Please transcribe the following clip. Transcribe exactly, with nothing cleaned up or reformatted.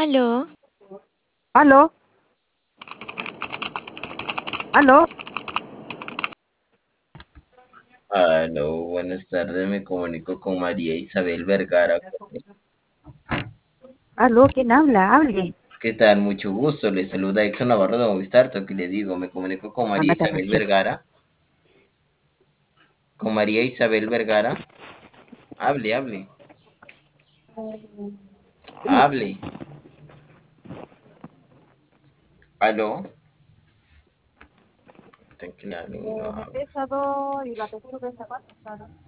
Aló, ¿Aló? ¿Aló? Aló, buenas tardes, me comunico con María Isabel Vergara. ¿Aló? ¿Quién habla? Hable. ¿Qué tal? Mucho gusto, le saluda Exxon Navarro de Movistar, que le digo, me comunico con María Ándate Isabel recién. Vergara. Con María Isabel Vergara. Hable, hable, hable. Aló. Tranquila, no habla. Pesa dos y la textura pesa cuatro.